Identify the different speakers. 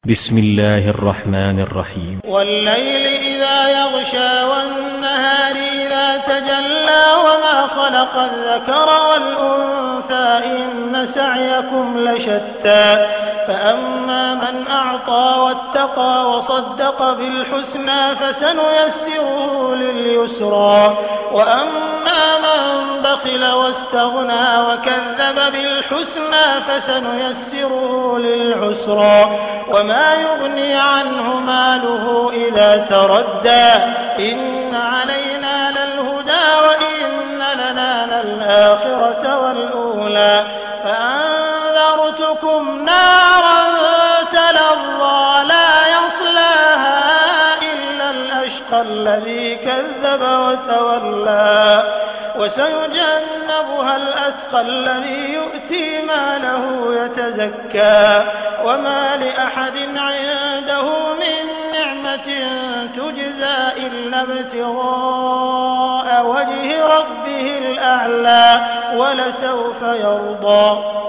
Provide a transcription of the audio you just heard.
Speaker 1: بسم الله الرحمن الرحيم
Speaker 2: والليل إذا يغشى والنهار إذا تجلى وما خلق الذكر والأنثى إن سعيكم لشتى فأما من أعطى واتقى وصدق بالحسنى فسنيسره لليسرى وأما من بخل واستغنى وكذب بالحسنى فسنيسره للعسرى وما يغني عنه ماله إذا تردى إن علينا للهدى وإن لنا للآخرة والأولى فأنذرتكم نارا تلظى لا يصلاها إلا الأشقى الذي كذب وتولى وسيجنبها الأتقى الذي يؤتي ماله يتزكى وما لأحد عنده من نعمة تجزى إلا ابتغاء وجه ربه الأعلى ولسوف يرضى